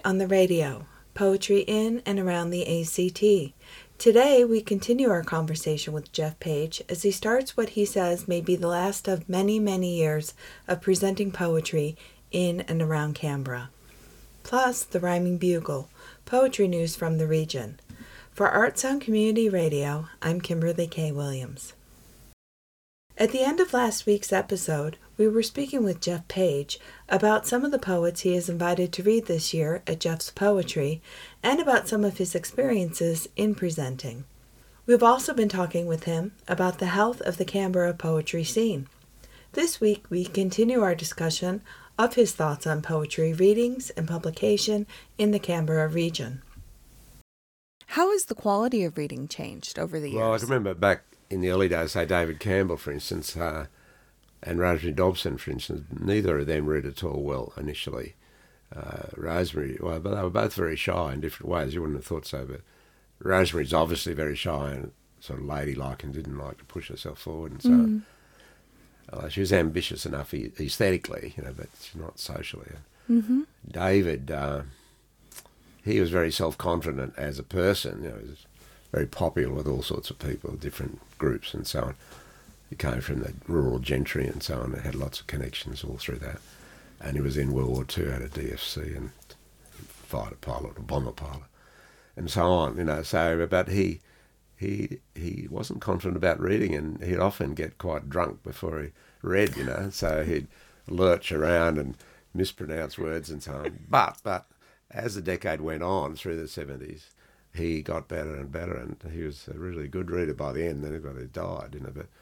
on the radio, poetry in and around the ACT. Today, we continue our conversation with Jeff Page as he starts what he says may be the last of many, many years of presenting poetry in and around Canberra. Plus, the Rhyming Bugle, poetry news from the region. For Art Sound Community Radio, I'm Kimberly K. Williams. At the end of last week's episode, we were speaking with Jeff Page about some of the poets he has invited to read this year at Jeff's Poetry and about some of his experiences in presenting. We've also been talking with him about the health of the Canberra poetry scene. This week, we continue our discussion of his thoughts on poetry readings and publication in the Canberra region. How has the quality of reading changed over the years? Well, I can remember back in the early days, say David Campbell, for instance, and Rosemary Dobson, for instance, neither of them read at all well initially. Rosemary, well, but they were both very shy in different ways. You wouldn't have thought so, but Rosemary's obviously very shy and sort of ladylike and didn't like to push herself forward and so on. She was ambitious enough aesthetically, but she's not socially. David, he was very self-confident as a person. He was very popular with all sorts of people, different groups and so on. He came from the rural gentry and so on and had lots of connections all through that. And he was in World War II, had a DFC and fighter pilot or bomber pilot and so on, So, but he wasn't confident about reading and he'd often get quite drunk before he read, So he'd lurch around and mispronounce words and so on. But as the decade went on through the 70s, he got better and better, and he was a really good reader by the end. Then he died,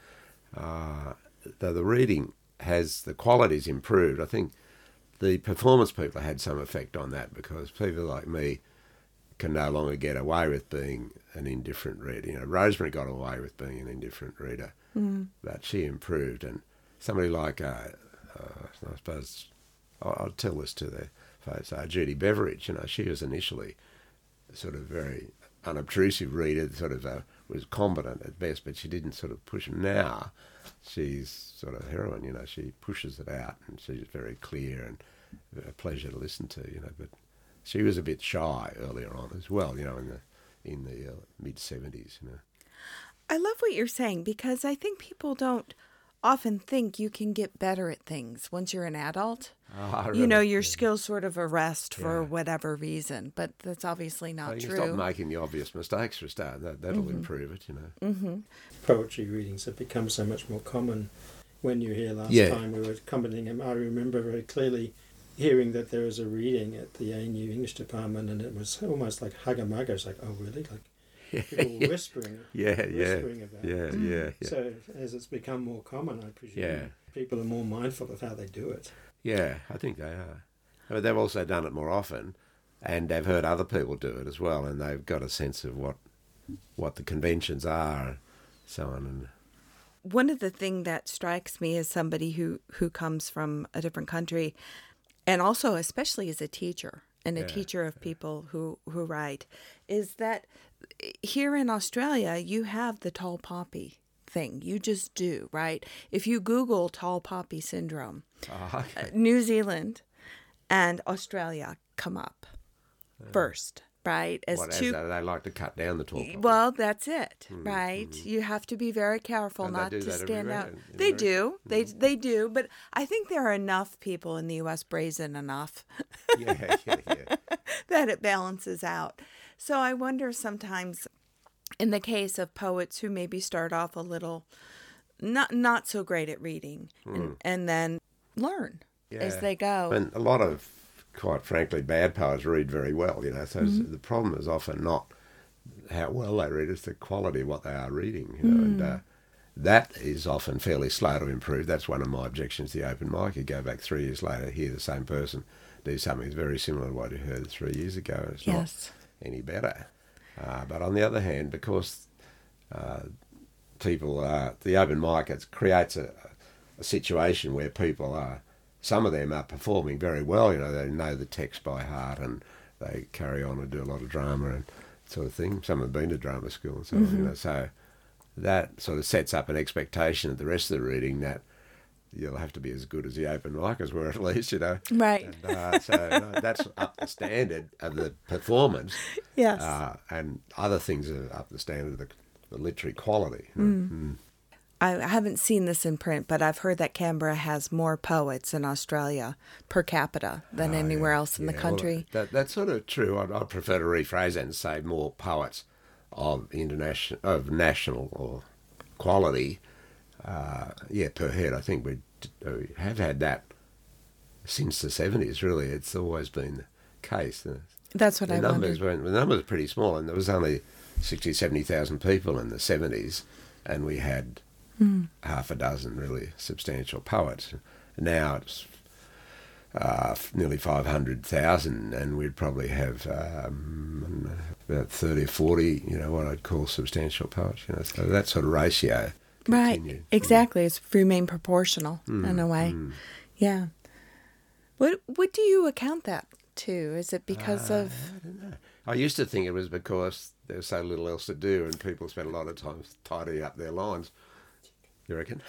But the reading the quality's improved. I think the performance people had some effect on that because people like me can no longer get away with being an indifferent reader. Rosemary got away with being an indifferent reader, but she improved. And somebody like, I suppose, I'll tell this to the folks, Judy Beveridge, she was initially sort of very unobtrusive reader, was competent at best, but she didn't sort of push him. Now she's sort of heroine, she pushes it out and she's very clear and a pleasure to listen to, but she was a bit shy earlier on as well, in the mid-70s, I love what you're saying because I think people don't often think you can get better at things once you're an adult. Your skills sort of arrest for whatever reason, but that's obviously not true. Stop making the obvious mistakes for a start. That'll improve it, Poetry readings have become so much more common. When you were here last time, we were commenting, and I remember very clearly hearing that there was a reading at the ANU English department, and it was almost like hugger-mugger. It's like, oh, really? People whispering about it. So as it's become more common, I presume people are more mindful of how they do it. Yeah, I think they are. But they've also done it more often, and they've heard other people do it as well, and they've got a sense of what the conventions are, and so on. And one of the things that strikes me as somebody who comes from a different country, and also especially as a teacher, and a teacher of people who write, is that here in Australia, you have the tall poppy thing. You just do, right? If you Google tall poppy syndrome, New Zealand and Australia come up first, right? As they like to cut down the tall poppy. Well, that's it, right? You have to be very careful not to stand out. They do. They do. But I think there are enough people in the U.S. brazen enough that it balances out. So I wonder sometimes, in the case of poets who maybe start off a little not so great at reading and then learn as they go. And a lot of, quite frankly, bad poets read very well, So the problem is often not how well they read, it's the quality of what they are reading, and that is often fairly slow to improve. That's one of my objections to the open mic. You go back 3 years later, hear the same person do something very similar to what you heard 3 years ago. It's not any better. But on the other hand, because people the open mic, it creates a situation where people some of them are performing very well. They know the text by heart and they carry on and do a lot of drama and sort of thing. Some have been to drama school and so on. So that sort of sets up an expectation of the rest of the reading that you'll have to be as good as the open micers were at least, Right. And, that's up the standard of the performance. Yes. And other things are up the standard of the literary quality. I haven't seen this in print, but I've heard that Canberra has more poets in Australia per capita than anywhere else in the country. Well, that's sort of true. I'd prefer to rephrase that and say more poets of national or quality, per head. I think we have had that since the 70s, really. It's always been the case. That's what I wondered. The numbers are pretty small, and there was only 60,000, 70,000 people in the 70s, and we had half a dozen really substantial poets. Now it's nearly 500,000, and we'd probably have about 30 or 40, what I'd call substantial poets. So that sort of ratio continued. Right, exactly. It's remained proportional in a way. Yeah. What do you account that to? Is it because of... I don't know. I used to think it was because there was so little else to do and people spent a lot of time tidying up their lines. You reckon?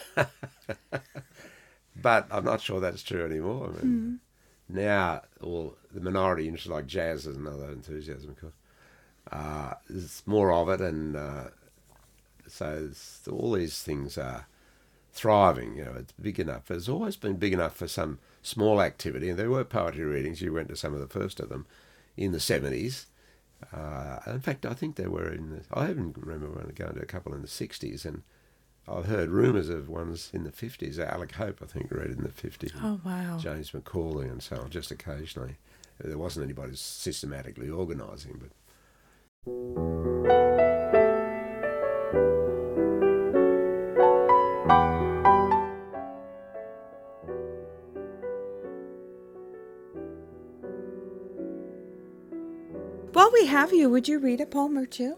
But I'm not sure that's true anymore. I mean, now, the minority interests like jazz is another enthusiasm, of course. There's more of it, and so all these things are thriving. It's big enough. It's always been big enough for some small activity, and there were poetry readings. You went to some of the first of them in the 70s. In fact, I think there were I even remember going to a couple in the 60s, and I've heard rumours of ones in the 50s. Alec Hope, I think, read it in the 50s. Oh, wow. James McCauley and so on, just occasionally. There wasn't anybody systematically organising, but... While we have you, would you read a poem or two?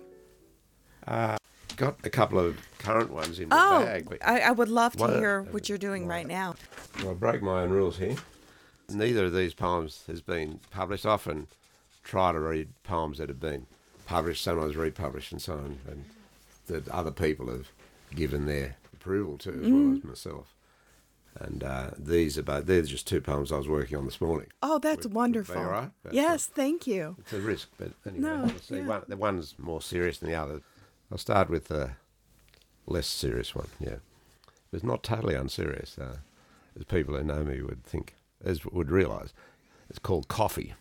Got a couple of current ones in my bag. But I would love to hear what you're doing right now. Well, I break my own rules here. Neither of these poems has been published. I often try to read poems that have been published, sometimes republished and so on, and that other people have given their approval to, as well as myself. And they're just two poems I was working on this morning. Oh, that's wonderful. All right? Yes, thank you. It's a risk, but anyway, No, let's see. The one's more serious than the other. I'll start with the less serious one, yeah. It's not totally unserious, as people who know me would realise. It's called Coffee.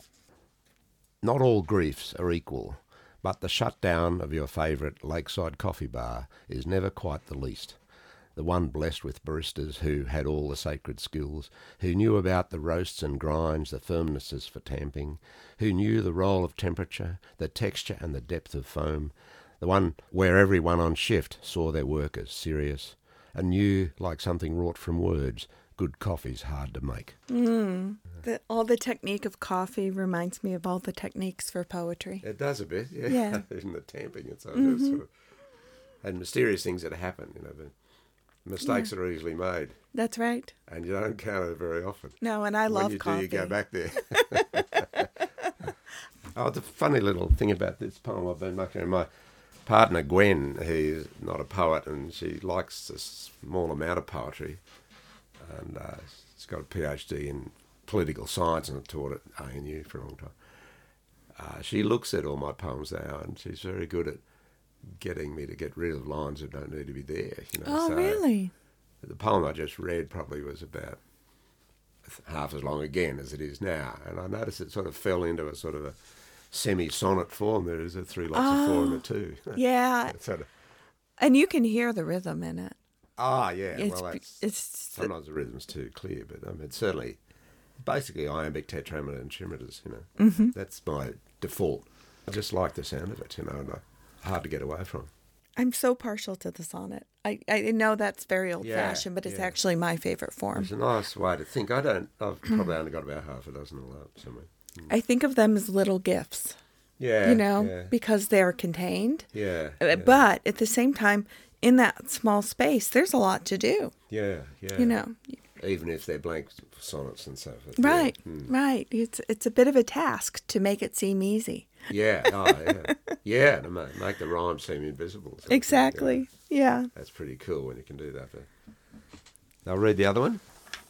Not all griefs are equal, but the shutdown of your favourite lakeside coffee bar is never quite the least. The one blessed with baristas who had all the sacred skills, who knew about the roasts and grinds, the firmnesses for tamping, who knew the role of temperature, the texture and the depth of foam, the one where everyone on shift saw their work as serious, and knew, like something wrought from words, good coffee's hard to make. All the technique of coffee reminds me of all the techniques for poetry. It does a bit, yeah. Yeah. In the tamping and so on. Sort of, and mysterious things that happen, the mistakes that are easily made. That's right. And you don't encounter it very often. No, and I love coffee. When you do, you go back there. The funny little thing about this poem I've been mucking around, my partner Gwen, who's not a poet, and she likes a small amount of poetry, and she's got a PhD in political science and taught at ANU for a long time. She looks at all my poems now, and she's very good at getting me to get rid of lines that don't need to be there. Oh, really? The poem I just read probably was about half as long again as it is now, and I noticed it sort of fell into a sort of a semi-sonnet form. There is a 3 lots of 4 and a 2. Yeah. And you can hear the rhythm in it. Ah, yeah. It's sometimes the rhythm's too clear, but I mean, certainly, basically iambic tetrameter and trimeters, That's my default. I just like the sound of it, and hard to get away from. I'm so partial to the sonnet. I know that's very old-fashioned, but it's actually my favourite form. It's a nice way to think. I've probably only got about half a dozen all up somewhere. I think of them as little gifts. Yeah. Because they're contained. Yeah. But at the same time, in that small space, there's a lot to do. Yeah. Even if they're blank sonnets and so forth. Right, right. It's a bit of a task to make it seem easy. Yeah, yeah, to make the rhyme seem invisible. Exactly, yeah. That's pretty cool when you can do that. But I'll read the other one.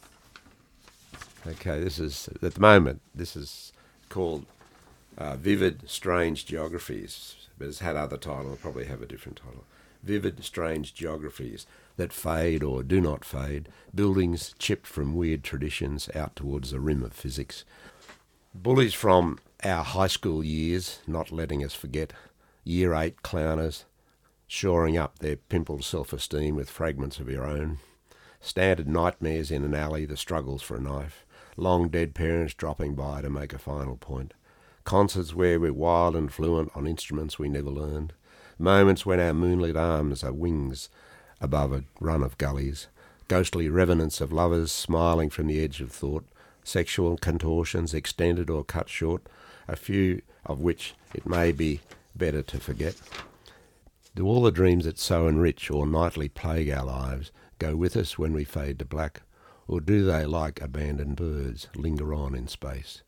Okay, this is, at the moment, this is called Vivid Strange Geographies, but it's had other titles, it'll probably have a different title. Vivid Strange Geographies that fade or do not fade, buildings chipped from weird traditions out towards the rim of physics. Bullies from our high school years, not letting us forget, Year 8 clowners, shoring up their pimpled self-esteem with fragments of your own. Standard nightmares in an alley, the struggles for a knife. Long dead parents dropping by to make a final point. Concerts where we're wild and fluent on instruments we never learned. Moments when our moonlit arms are wings above a run of gullies. Ghostly revenants of lovers smiling from the edge of thought. Sexual contortions extended or cut short, a few of which it may be better to forget. Do all the dreams that so enrich or nightly plague our lives go with us when we fade to black, or do they, like abandoned birds, linger on in space?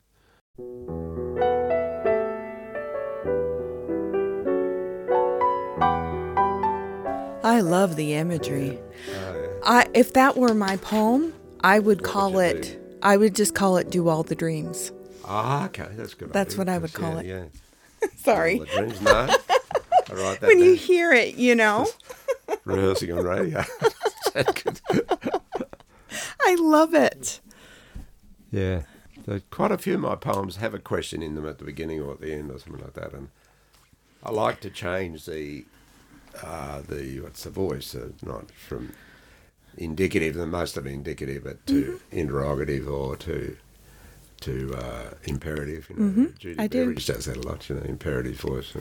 I love the imagery. If that were my poem, I would I would just call it Do All the Dreams. Ah, okay, that's good. That's what I would call it. Yeah. Sorry. Do all the dreams, no. I write that When down. you hear it, you know. Rehearsing on radio. Good. I love it. Yeah. So quite a few of my poems have a question in them at the beginning or at the end or something like that, and I like to change the what's the voice, not from indicative, and most of them indicative, but to interrogative or to imperative. You know, Judy Beveridge does that a lot. You know, imperative voice.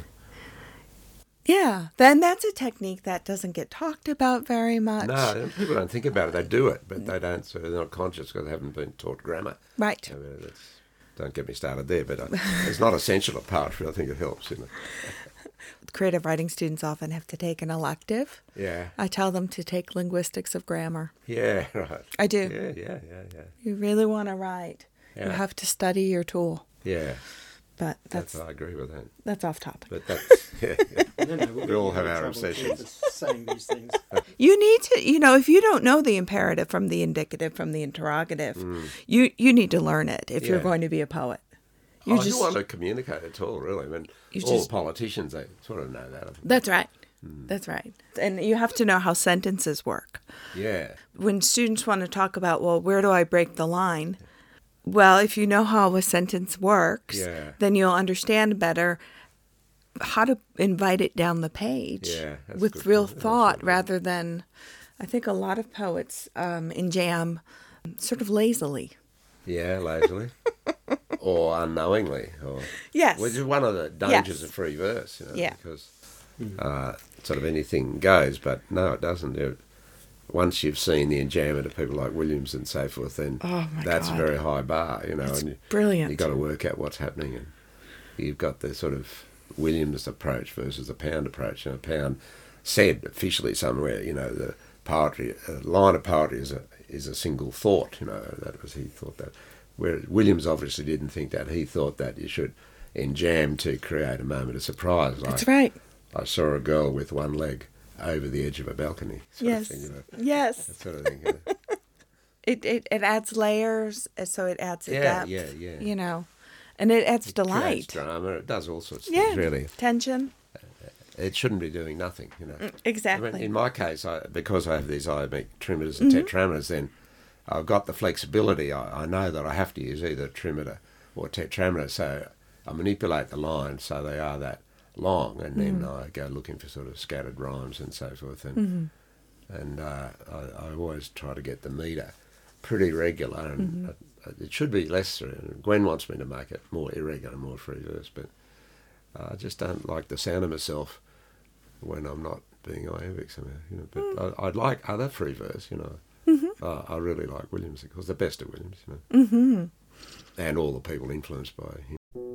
Yeah, then that's a technique that doesn't get talked about very much. No, people don't think about it. They do it, but they don't. So they're not conscious because they haven't been taught grammar. Right. Don't get me started there, but it's not essential to poetry. I think it helps. You know. Creative writing students often have to take an elective. Yeah. I tell them to take linguistics of grammar. Yeah, right. I do. Yeah. You really want to write. Yeah. You have to study your tool. Yeah. But I agree with that. That's off topic. But that's, yeah. We all have our obsessions. Saying these things. You need to, if you don't know the imperative from the indicative from the interrogative, you need to learn it if you're going to be a poet. You want to communicate at all, really. I mean, all politicians, they sort of know that. That's right. That's right. And you have to know how sentences work. Yeah. When students want to talk about, well, where do I break the line? Well, if you know how a sentence works, then you'll understand better how to invite it down the page with real thought rather than, I think a lot of poets in jam sort of lazily. Yeah, lazily. Or unknowingly. Yes. Which is one of the dangers of free verse, because sort of anything goes, but no, it doesn't. Once you've seen the enjambment of people like Williams and so forth, then that's a very high bar, It's and brilliant. You've got to work out what's happening, and you've got the sort of Williams approach versus the Pound approach. Pound said officially somewhere, the poetry, a line of poetry is a single thought, that was, he thought that. Whereas Williams obviously didn't think that. He thought that you should enjam to create a moment of surprise. That's right. I saw a girl with one leg over the edge of a balcony. Yes. Yes. That sort of thing. It adds layers, so it adds a depth. Yeah. And it adds delight. It creates drama. It does all sorts of things, really. Tension. It shouldn't be doing nothing, Exactly. I mean, in my case, because I have these iambic trimeters and tetrameters, then I've got the flexibility. I know that I have to use either trimeter or tetrameter, so I manipulate the lines so they are that long, and then I go looking for sort of scattered rhymes and so forth, and I always try to get the metre pretty regular, and it should be less. Gwen wants me to make it more irregular, more free verse, but I just don't like the sound of myself when I'm not being iambic somehow. But I'd like other free verse, I really like Williams, of course, the best of Williams, and all the people influenced by him.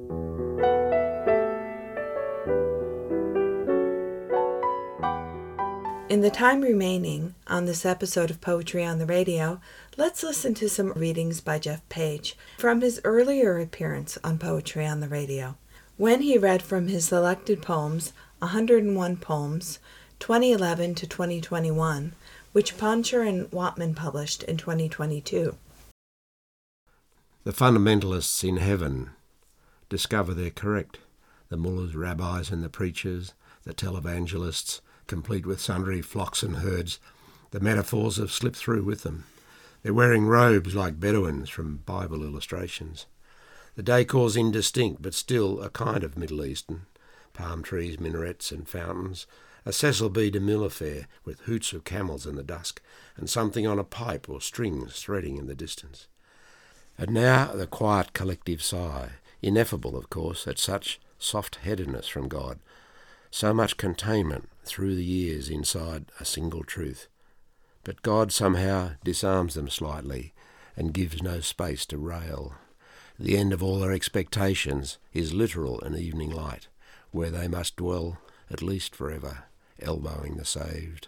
In the time remaining on this episode of Poetry on the Radio, let's listen to some readings by Jeff Page from his earlier appearance on Poetry on the Radio, when he read from his selected poems, 101 poems, 2011 to 2021, which Poncher and Watman published in 2022. The fundamentalists in heaven discover they're correct. The mullahs, rabbis and the preachers, the televangelists, complete with sundry flocks and herds, the metaphors have slipped through with them. They're wearing robes like Bedouins from Bible illustrations. The decor's indistinct, but still a kind of Middle Eastern. Palm trees, minarets and fountains. A Cecil B. DeMille affair with hoots of camels in the dusk and something on a pipe or strings threading in the distance. And now the quiet collective sigh, ineffable, of course, at such soft-headedness from God, so much containment through the years inside a single truth. But God somehow disarms them slightly and gives no space to rail. The end of all their expectations is literal and evening light, where they must dwell, at least forever, elbowing the saved.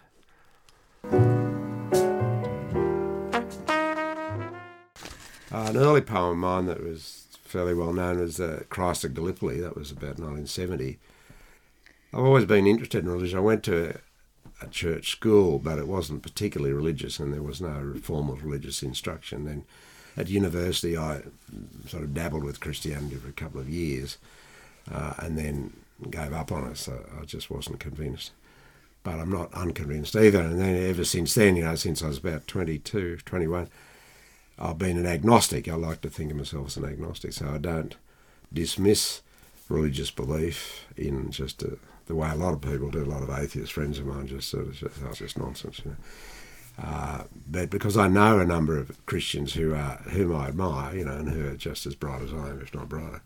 An early poem of mine that was fairly well known was Christ of Gallipoli. That was about 1970. I've always been interested in religion. I went to a church school, but it wasn't particularly religious and there was no formal religious instruction. Then at university I sort of dabbled with Christianity for a couple of years and then gave up on it, so I just wasn't convinced. But I'm not unconvinced either, and then ever since then, since I was about 22, 21, I've been an agnostic. I like to think of myself as an agnostic, so I don't dismiss religious belief in just the way a lot of people do. A lot of atheist friends of mine just sort of say, it's just nonsense, but because I know a number of Christians whom I admire, and who are just as bright as I am, if not brighter,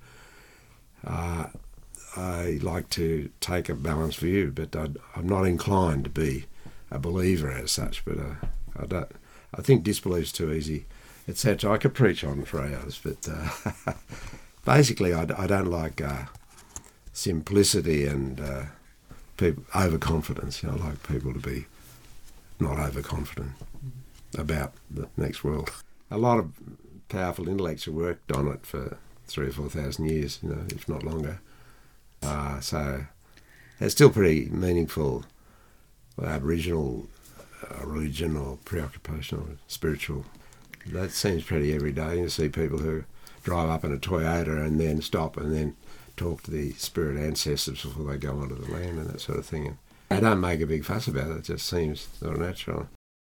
I like to take a balanced view, but I'm not inclined to be a believer as such. But I think disbelief's too easy, etc. I could preach on for hours, but basically I don't like simplicity and overconfidence. I like people to be not overconfident about the next world. A lot of powerful intellects have worked on it for 3,000 or 4,000 years, if not longer. So it's still pretty meaningful Aboriginal religion or preoccupation or spiritual. That seems pretty everyday. You see people who drive up in a Toyota and then stop and then talk to the spirit ancestors before they go onto the land and that sort of thing. And they don't make a big fuss about it. It just seems sort of natural.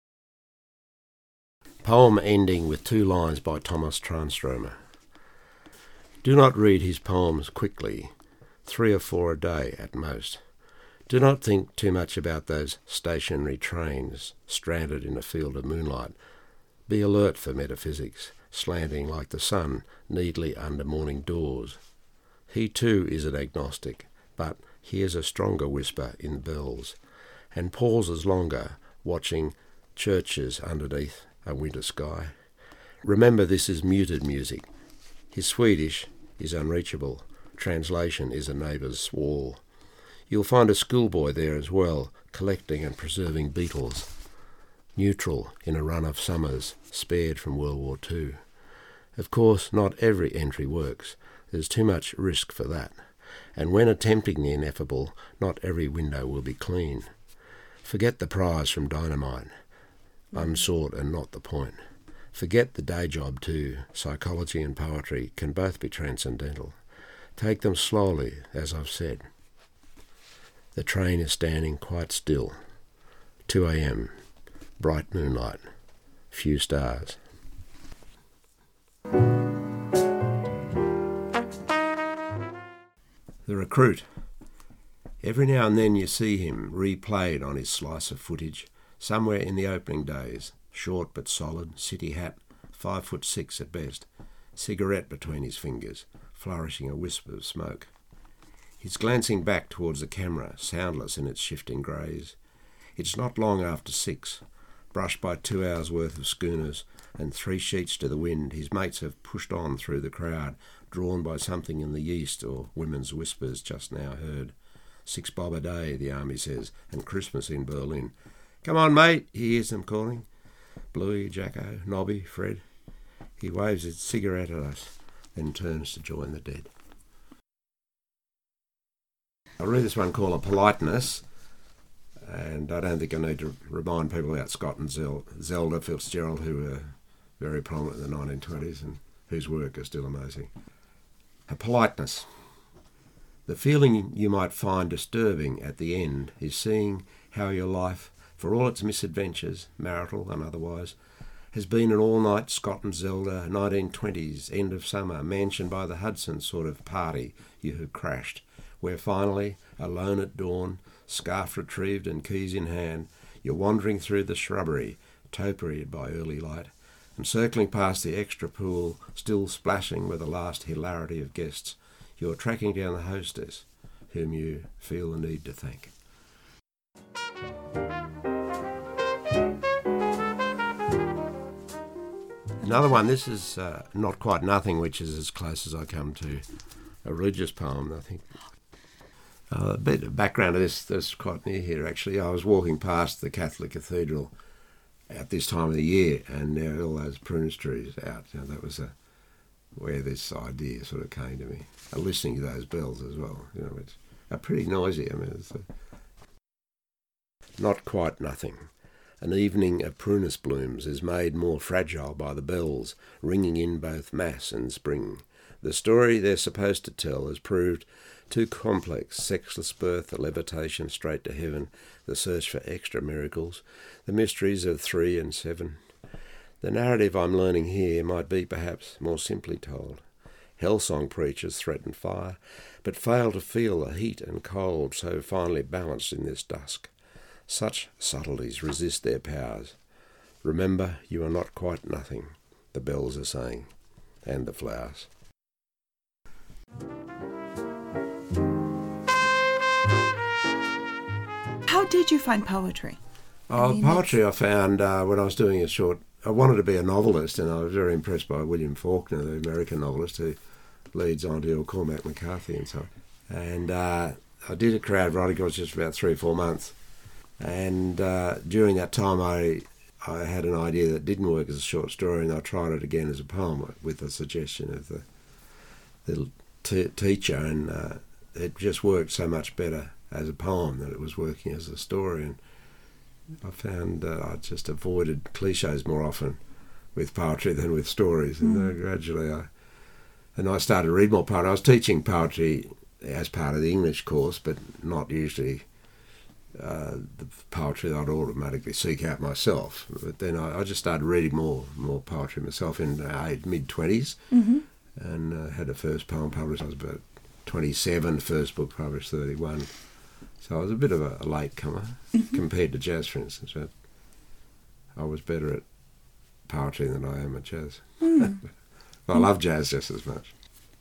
Poem ending with 2 lines by Thomas Tranströmer. Do not read his poems quickly, 3 or 4 a day at most. Do not think too much about those stationary trains stranded in a field of moonlight. Be alert for metaphysics, slanting like the sun neatly under morning doors. He too is an agnostic, but hears a stronger whisper in bells, and pauses longer, watching churches underneath a winter sky. Remember, this is muted music. His Swedish is unreachable. Translation is a neighbour's wall. You'll find a schoolboy there as well, collecting and preserving beetles. Neutral in a run of summers, spared from World War II. Of course, not every entry works. There's too much risk for that. And when attempting the ineffable, not every window will be clean. Forget the prize from dynamite. Unsought and not the point. Forget the day job too. Psychology and poetry can both be transcendental. Take them slowly, as I've said. The train is standing quite still. 2 a.m. Bright moonlight. Few stars. The Recruit. Every now and then you see him replayed on his slice of footage, somewhere in the opening days, short but solid, city hat, 5'6" at best, cigarette between his fingers, flourishing a wisp of smoke. He's glancing back towards the camera, soundless in its shifting greys. It's not long after 6. Brushed by 2 hours' worth of schooners and 3 sheets to the wind, his mates have pushed on through the crowd, drawn by something in the east or women's whispers just now heard. 6 bob a day, the army says, and Christmas in Berlin. Come on, mate, he hears them calling. Bluey, Jacko, Nobby, Fred. He waves his cigarette at us, then turns to join the dead. I'll read this one called A Politeness. And I don't think I need to remind people about Scott and Zelda Fitzgerald, who were very prominent in the 1920s and whose work is still amazing. A politeness. The feeling you might find disturbing at the end is seeing how your life, for all its misadventures, marital and otherwise, has been an all-night Scott and Zelda 1920s end of summer mansion by the Hudson sort of party you have crashed, where finally, alone at dawn, scarf retrieved and keys in hand, you're wandering through the shrubbery, toperied by early light, and circling past the extra pool, still splashing with the last hilarity of guests, you're tracking down the hostess, whom you feel the need to thank. Another one, this is Not Quite Nothing, which is as close as I come to a religious poem, I think. A bit of background to this quite near here, actually. I was walking past the Catholic Cathedral at this time of the year, and there were all those prunus trees out. You know, that was where this idea sort of came to me. Listening to those bells as well. You know, it's pretty noisy. I mean, it's Not Quite Nothing. An evening of prunus blooms is made more fragile by the bells, ringing in both mass and spring. The story they're supposed to tell has proved too complex: sexless birth, the levitation straight to heaven, the search for extra miracles, the mysteries of 3 and 7. The narrative I'm learning here might be perhaps more simply told. Hellsong preachers threaten fire, but fail to feel the heat and cold so finely balanced in this dusk. Such subtleties resist their powers. Remember, you are not quite nothing, the bells are saying, and the flowers. How did you find poetry? Poetry I found when I was doing I wanted to be a novelist, and I was very impressed by William Faulkner, the American novelist who leads on to Cormac McCarthy and so on. And I did a crowd writing course just about 3 or 4 months. And during that time I had an idea that didn't work as a short story, and I tried it again as a poem with the suggestion of the teacher, and it just worked so much better as a poem than it was working as a story. And I found I just avoided cliches more often with poetry than with stories. And gradually I started to read more poetry. I was teaching poetry as part of the English course, but not usually the poetry that I'd automatically seek out myself. But then I just started reading more poetry myself in mid-20s, and had a first poem published. I was about 27, first book published 31. So I was a bit of a latecomer compared to jazz, for instance. But I was better at poetry than I am at jazz. But I love jazz just as much.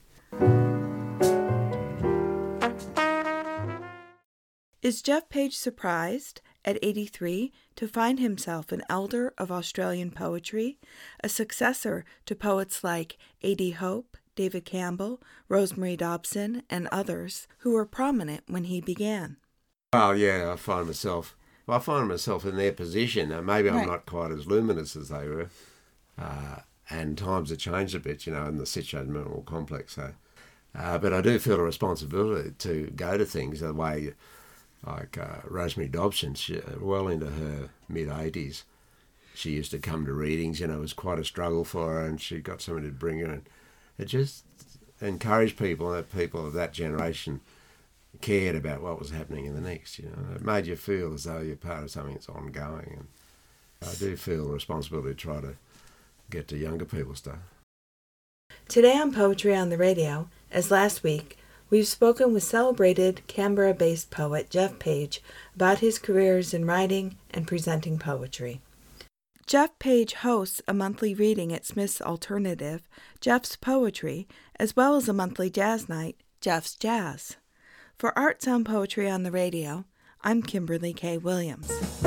Is Jeff Page surprised, at 83, to find himself an elder of Australian poetry, a successor to poets like A.D. Hope, David Campbell, Rosemary Dobson, and others who were prominent when he began? Well, yeah, I find myself in their position. Maybe I'm not quite as luminous as they were, and times have changed a bit, in the situation more complex. So, but I do feel a responsibility to go to things the way. Like Rosemary Dobson, well into her mid-80s, she used to come to readings. It was quite a struggle for her, and she got somebody to bring her, and it just encouraged people, that people of that generation cared about what was happening in the next. It made you feel as though you're part of something that's ongoing, and I do feel a responsibility to try to get to younger people's stuff. Today on Poetry on the Radio, as last week, we've spoken with celebrated Canberra-based poet Jeff Page about his careers in writing and presenting poetry. Jeff Page hosts a monthly reading at Smith's Alternative, Jeff's Poetry, as well as a monthly jazz night, Jeff's Jazz. For Art Sound Poetry on the Radio, I'm Kimberly K. Williams.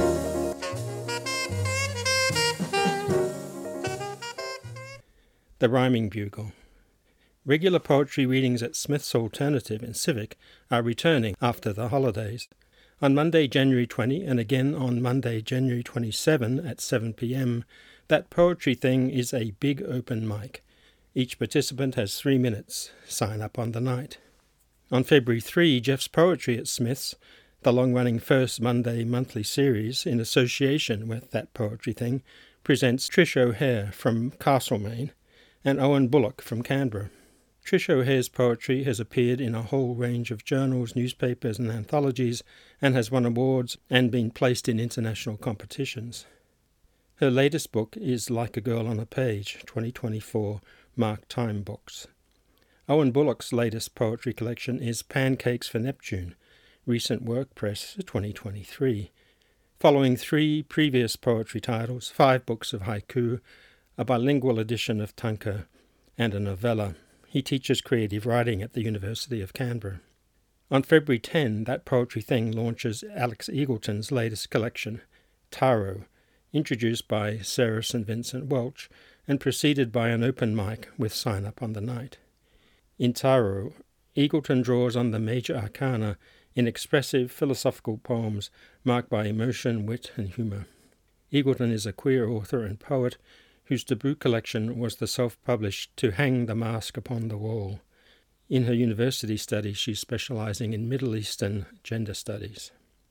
The Rhyming Bugle. Regular poetry readings at Smith's Alternative in Civic are returning after the holidays. On Monday, January 20, and again on Monday, January 27 at 7 p.m, that poetry thing is a big open mic. Each participant has 3 minutes. Sign up on the night. On February 3, Jeff's Poetry at Smith's, The long-running First Monday monthly series, in association with That Poetry Thing, presents Trish O'Hare from Castlemaine and Owen Bullock from Canberra. Trish O'Hare's poetry has appeared in a whole range of journals, newspapers and anthologies, and has won awards and been placed in international competitions. Her latest book is Like a Girl on a Page, 2024, Mark Time Books. Owen Bullock's latest poetry collection is Pancakes for Neptune, Recent Work Press, 2023. Following 3 previous poetry titles, 5 books of haiku, a bilingual edition of tanka, and a novella, he teaches creative writing at the University of Canberra. On February 10, That Poetry Thing launches Alex Eagleton's latest collection, Taro, introduced by Sarah St. Vincent Welch and preceded by an open mic with Sign Up on the Night. In Taro, Eagleton draws on the major arcana in expressive philosophical poems marked by emotion, wit and humour. Eagleton is a queer author and poet whose debut collection was the self-published To Hang the Mask Upon the Wall. In her university studies, she's specialising in Middle Eastern gender studies.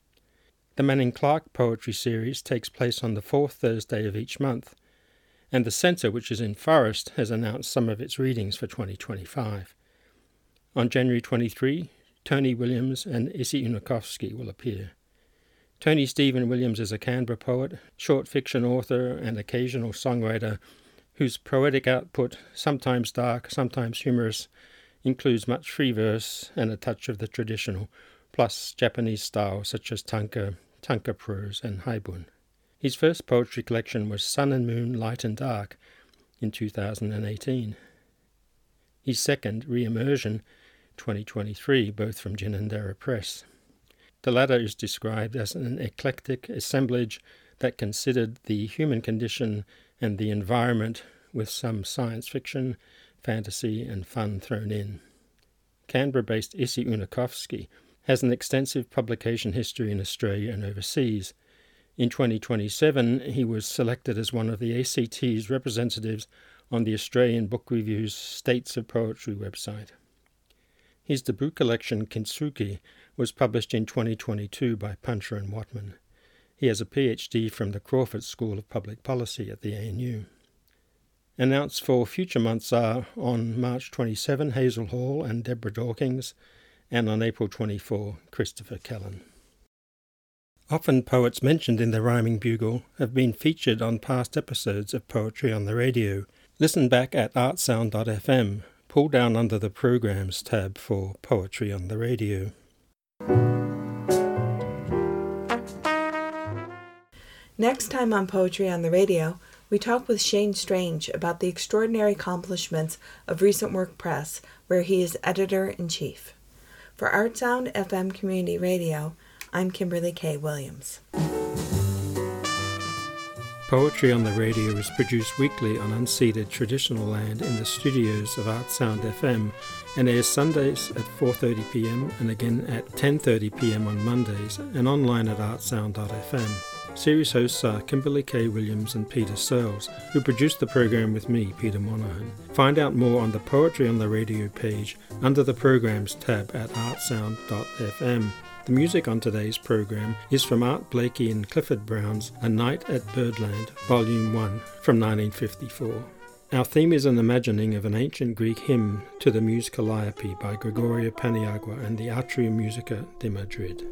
The Manning Clark Poetry Series takes place on the 4th Thursday of each month, and the Centre, which is in Forest, has announced some of its readings for 2025. On January 23, Tony Williams and Issy Unakovsky will appear. Tony Stephen Williams is a Canberra poet, short fiction author and occasional songwriter whose poetic output, sometimes dark, sometimes humorous, includes much free verse and a touch of the traditional, plus Japanese styles such as tanka, tanka prose and haibun. His first poetry collection was Sun and Moon, Light and Dark in 2018. His second, Re-Immersion, 2023, both from Ginninderra Press. The latter is described as an eclectic assemblage that considered the human condition and the environment with some science fiction, fantasy and fun thrown in. Canberra-based Issy Unakovsky has an extensive publication history in Australia and overseas. In 2027, he was selected as one of the ACT's representatives on the Australian Book Review's States of Poetry website. His debut collection, Kintsugi, was published in 2022 by Puncher and Watman. He has a PhD from the Crawford School of Public Policy at the ANU. Announced for future months are on March 27, Hazel Hall and Deborah Dawkins, and on April 24, Christopher Kellen. Often poets mentioned in the Rhyming Bugle have been featured on past episodes of Poetry on the Radio. Listen back at artsound.fm. Pull down under the Programs tab for Poetry on the Radio. Next time on Poetry on the Radio, we talk with Shane Strange about the extraordinary accomplishments of Recent Work Press, where he is editor-in-chief. For ArtSound FM Community Radio, I'm Kimberly K. Williams. Poetry on the Radio is produced weekly on unceded traditional land in the studios of ArtSound FM and airs Sundays at 4:30 p.m. and again at 10:30 p.m. on Mondays and online at artsound.fm. Series hosts are Kimberly K. Williams and Peter Searles, who produced the program with me, Peter Monahan. Find out more on the Poetry on the Radio page under the Programs tab at artsound.fm. The music on today's program is from Art Blakey and Clifford Brown's A Night at Birdland, Volume 1, from 1954. Our theme is an imagining of an ancient Greek hymn to the Muse Calliope by Gregorio Paniagua and the Atrium Musica de Madrid.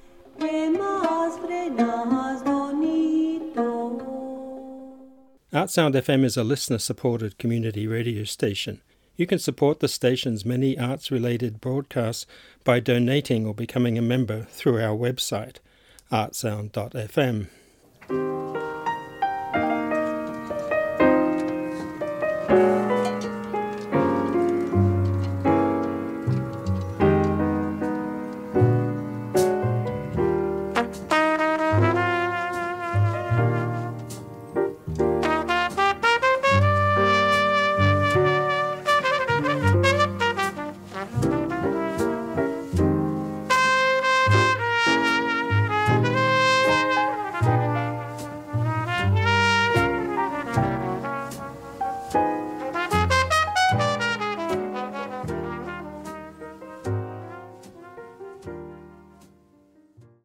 ArtSound FM is a listener-supported community radio station. You can support the station's many arts-related broadcasts by donating or becoming a member through our website, artsound.fm.